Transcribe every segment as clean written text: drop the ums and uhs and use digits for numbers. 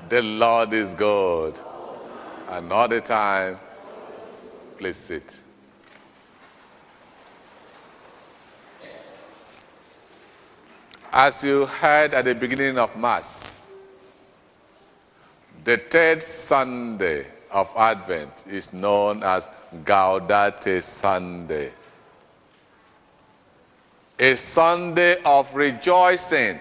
The Lord is good. And all the time, please sit. As you heard at the beginning of Mass, the third Sunday of Advent is known as Gaudete Sunday. A Sunday of rejoicing.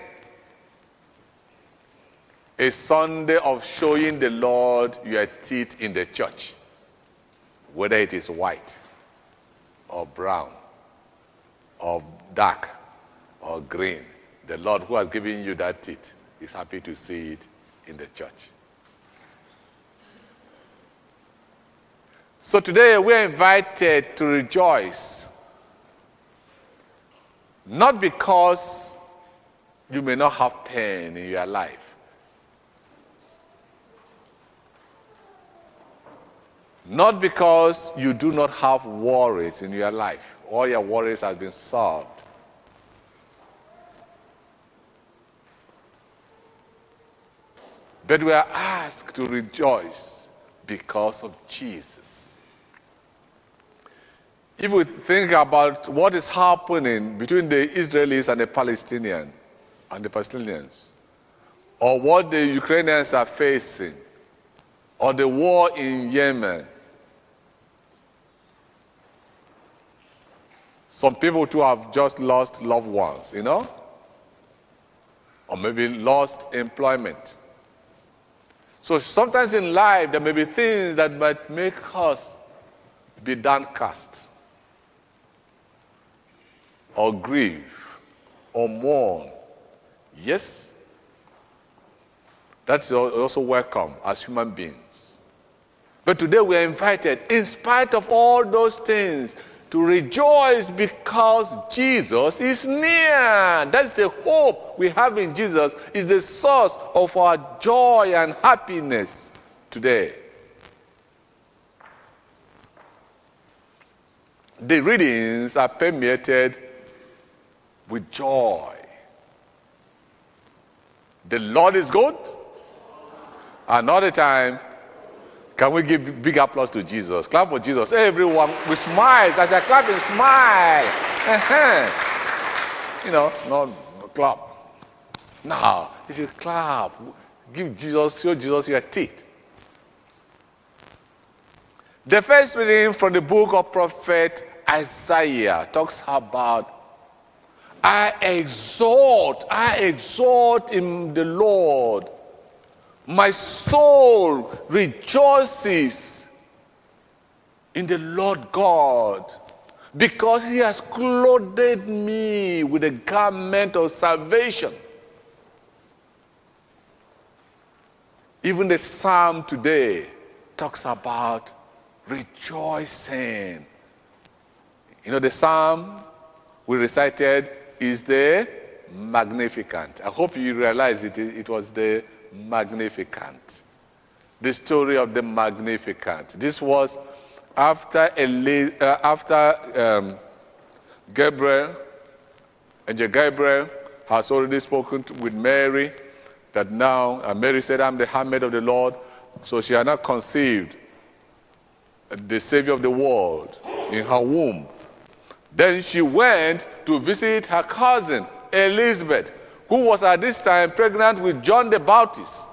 A Sunday of showing the Lord your teeth in the church, whether it is white or brown or dark or green. The Lord who has given you that teeth is happy to see it in the church. So today we are invited to rejoice, not because you may not have pain in your life, not because you do not have worries in your life. All your worries have been solved. But we are asked to rejoice because of Jesus. If we think about what is happening between the Israelis and the Palestinians, or what the Ukrainians are facing, or the war in Yemen, some people too have just lost loved ones, or maybe lost employment. So sometimes in life, there may be things that might make us be downcast, or grieve, or mourn. Yes, that's also welcome as human beings. But today we are invited, in spite of all those things, to rejoice because Jesus is near. That's the hope we have in Jesus, is the source of our joy and happiness today. The readings are permeated with joy. The Lord is good, and all the time. Can we give big applause to Jesus? Clap for Jesus. Everyone with smiles. As I clap and smile. Not clap. No, you should clap. Show Jesus your teeth. The first reading from the book of prophet Isaiah talks about, I exalt in the Lord. My soul rejoices in the Lord God, because he has clothed me with a garment of salvation. Even the psalm today talks about rejoicing. The psalm we recited is the Magnificat. I hope you realize it was the Magnificat. The story of the Magnificat. This was after Gabriel, Angel Gabriel has already spoken with Mary, that now, and Mary said, I'm the handmaid of the Lord. So she had not conceived the Savior of the world in her womb. Then she went to visit her cousin, Elizabeth, who was at this time pregnant with John the Baptist.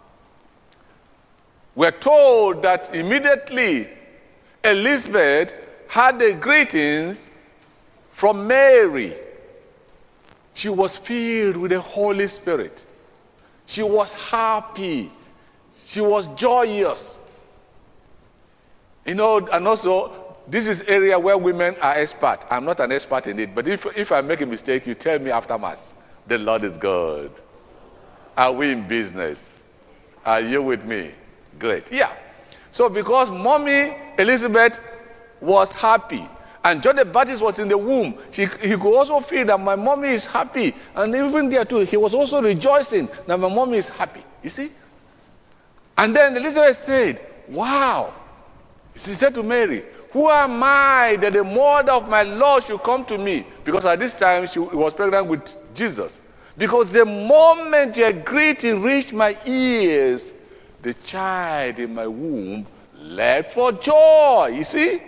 We're told that immediately Elizabeth had the greetings from Mary. She was filled with the Holy Spirit. She was happy. She was joyous. And also, this is area where women are expert. I'm not an expert in it, but if I make a mistake, you tell me after Mass. The Lord is good. Are we in business? Are you with me? Great. Yeah. So because mommy Elizabeth was happy, and John the Baptist was in the womb, he could also feel that my mommy is happy. And even there too, he was also rejoicing that my mommy is happy. You see? And then Elizabeth said, wow. She said to Mary, who am I that the mother of my Lord should come to me? Because at this time she was pregnant with Jesus. Because the moment your greeting reached my ears, the child in my womb leapt for joy. You see?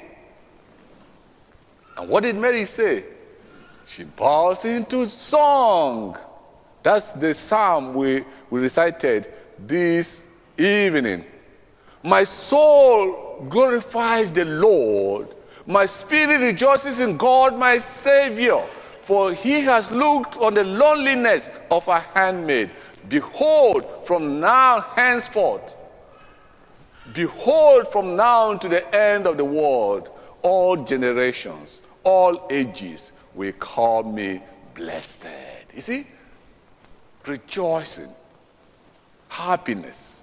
And what did Mary say? She burst into song. That's the psalm we recited this evening. My soul glorifies the Lord. My spirit rejoices in God my Savior, for he has looked on the loneliness of a handmaid. Behold, from now henceforth, behold, from now to the end of the world, all generations, all ages will call me blessed. You see? Rejoicing, happiness.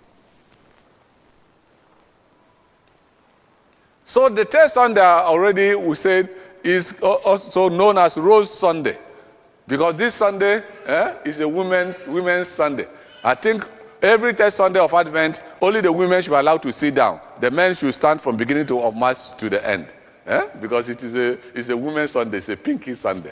So the third Sunday already we said is also known as Rose Sunday, because this Sunday is a women's Sunday. I think every third Sunday of Advent, only the women should be allowed to sit down. The men should stand from beginning of March to the end, because it's a women's Sunday. It's a pinky Sunday.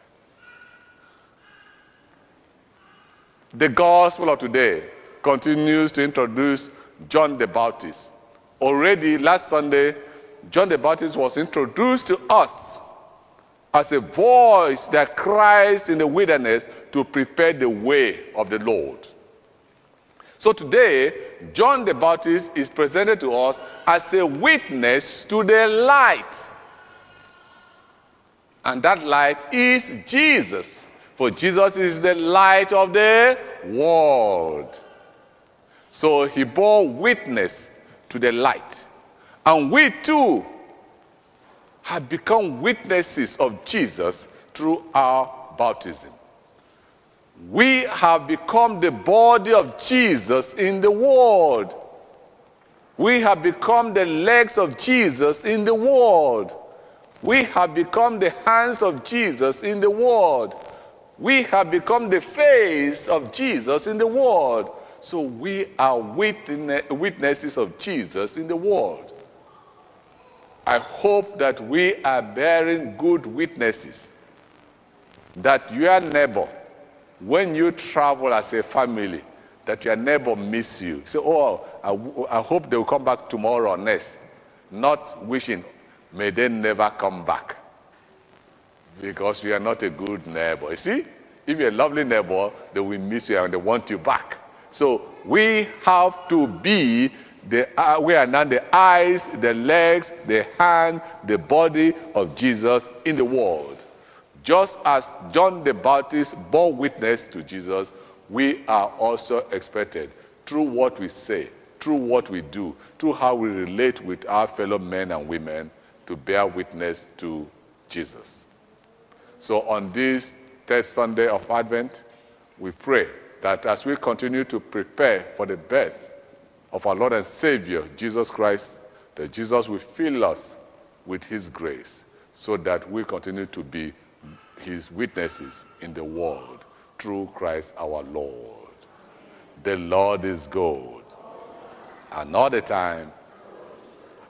The gospel of today continues to introduce John the Baptist. Already last Sunday, John the Baptist was introduced to us as a voice that cries in the wilderness to prepare the way of the Lord. So today, John the Baptist is presented to us as a witness to the light. And that light is Jesus. For Jesus is the light of the world. So he bore witness to the light. And we too have become witnesses of Jesus through our baptism. We have become the body of Jesus in the world. We have become the legs of Jesus in the world. We have become the hands of Jesus in the world. We have become the face of Jesus in the world. So we are witnesses of Jesus in the world. I hope that we are bearing good witnesses, that your neighbor, when you travel as a family, that your neighbor miss you. Say, I hope they will come back tomorrow or next. Not wishing, may they never come back. Because you are not a good neighbor. You see, if you're a lovely neighbor, they will miss you and they want you back. So we have to be we are now the eyes, the legs, the hand, the body of Jesus in the world. Just as John the Baptist bore witness to Jesus, we are also expected through what we say, through what we do, through how we relate with our fellow men and women to bear witness to Jesus. So on this third Sunday of Advent, we pray that as we continue to prepare for the birth of our Lord and Savior, Jesus Christ, that Jesus will fill us with his grace so that we continue to be his witnesses in the world through Christ our Lord. The Lord is good, and all the time